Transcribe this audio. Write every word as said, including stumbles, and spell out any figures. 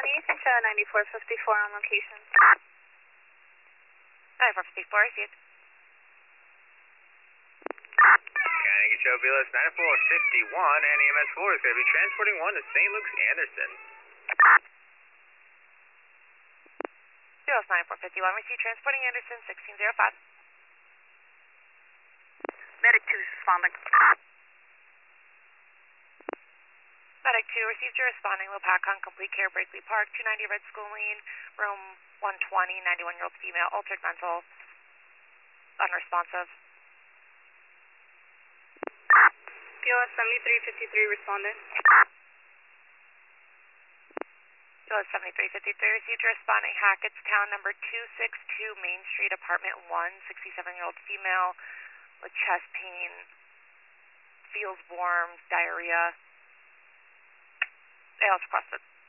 County, Cincha ninety-four fifty-four on location. ninety-four fifty-four, received. Carnegie Show B L S ninety-four fifty-one and E M S four is going to be transporting one to Saint Luke's Anderson. B L S ninety-four fifty-one, received, transporting Anderson, sixteen oh five. Medic two is responding. Medic two, received, you're responding, Lopakon, complete care, Brakely Park, two ninety Red School Lane, room one twenty, ninety-one-year-old female, altered mental, unresponsive. B L S seventy-three fifty-three responded. B L S seventy-three fifty-three, received, you're responding, Hackettstown, number two sixty-two, Main Street, apartment one, sixty-seven-year-old female with chest pain, feels warm, diarrhea. A L S requested.